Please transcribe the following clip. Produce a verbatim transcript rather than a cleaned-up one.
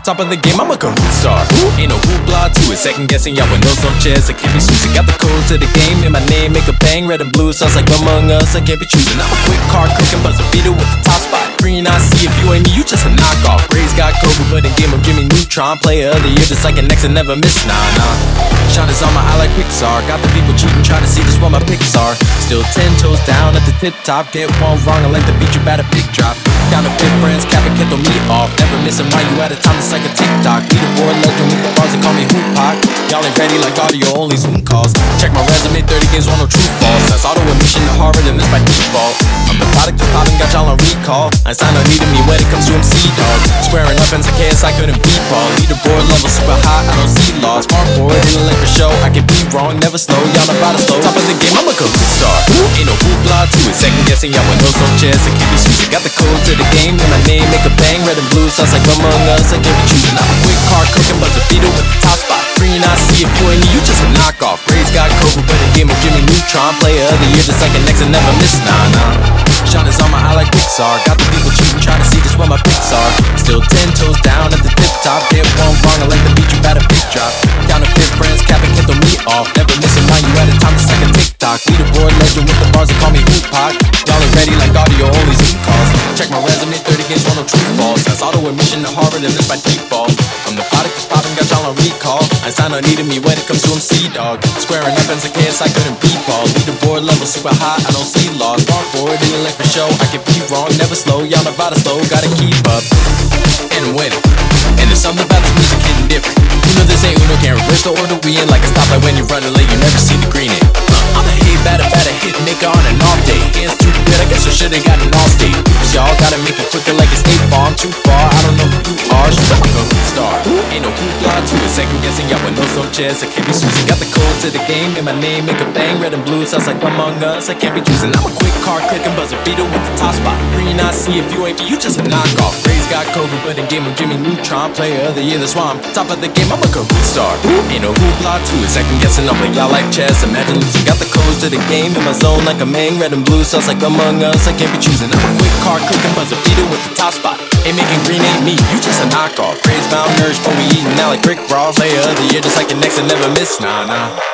Top of the game, I'm a Kahoot star. Ain't no hoopla to it, second guessing y'all with no some chairs. I can't be choosing. Got the code to the game in my name, make a bang. Red and blue sauce like Among Us. I can't be choosing. I'm a quick car cooking, buzzer beater with the top spot. Green I see if you ain't me, you just a knockoff. Gray's got Kobe, but in game of Jimmy Neutron. Player of the year, just like an X and never miss. Nah, nah. Shot is on my eye like Pixar. Got the people cheating, trying to see just what my picks are. Still ten toes down at the tip top. Get one wrong, I like to beat you by the big drop. Counterfeit friends, cap and kettle me off. Never missing while you at a time, it's like a TikTok. Leaderboard legend with the bars and call me Hoop Hawk. Y'all ain't ready like audio, only Zoom calls. Check my resume, thirty games, one no true false. That's auto admission to Harvard and this by default. I'm the product of popping, got y'all on recall. I sign on needing me when it comes to M C dog. Squaring up and K S, I couldn't beat ball. Leaderboard level super high, I don't see laws. Smart board in the lane for show, I can be wrong, never slow. Y'all about to slow. Top of the game, I'm a Kahoot star. Ain't no hoopla to it, second guessing y'all with no no chairs. I can't be choosing. Got the code to the game in my name, make a bang. Red and blue sauce like Among Us. I can't be choosing. I'm a quick car cooking, buzzer beater with the top spot. Green I see if you ain't me, you just a knockoff. Gray's got Kobe, but in game of Jimmy Neutron. Player of the year, just like an X and never miss. Nah, nah. Shot is on my eye like Pixar. Got the people cheating, trying to see just what my picks are. Still ten toes down at the tip top. Get one wrong, I like to beat you by the big drop. Counterfeit friends, cap and kettle me off. Never missing while you at a time, it's like a TikTok. Leaderboard legend with the bars and call me Hoop Hawk. Y'all ain't ready like audio, only Zoom calls. Check my resume, thirty games, one no true false. That's auto admission to Harvard and this by default. I'm the product that's popping, got y'all on recall. I sign on needing me when it comes to M C dog. Squaring up and K S, I couldn't beat ball. Leaderboard level super high, I don't see laws. Bar forward in the lane for show, I can be wrong, never slow. Y'all Nevada slow, gotta keep up and win it. And there's something about this music hitting different. You know this ain't Uno, can't reverse the order we in. Like a stoplight when you're running late, you never see the green in. uh, I'm a hit, batter, batter, hit maker on an off day. Hands too good, I guess I should've got an all state. Oops, y'all gotta make it quicker like it's eight ball. I'm too far, I don't know who you are. She's a Kahoot star. Ain't no hoopla to it, second guessing y'all with no no chairs. I can't be choosing. Got the code to the game in my name, make a bang. Red and blue sounds like Among Us. I can't be choosing. I'm a quick car clicking, buzzer beater with the top spot. Green I see if you ain't me, you just a knockoff. Gray's got Kobe, but in game of Jimmy Neutron. Player of the year, that's why I'm top of the game. I'm a Kahoot star. Ain't no hoopla to it, second guessing. I'm like y'all like chess. Imagine losing. Got the codes to the game in my zone like a man. Red and blue sounds like Among Us. I can't be choosing. I'm a quick car clicking, buzzer beater with the top spot. Ain't making green ain't me, you just a knockoff. Gray's found nourished, but we eating now like Rick Ross. Player of the year, just like the next and never miss. Nah, nah.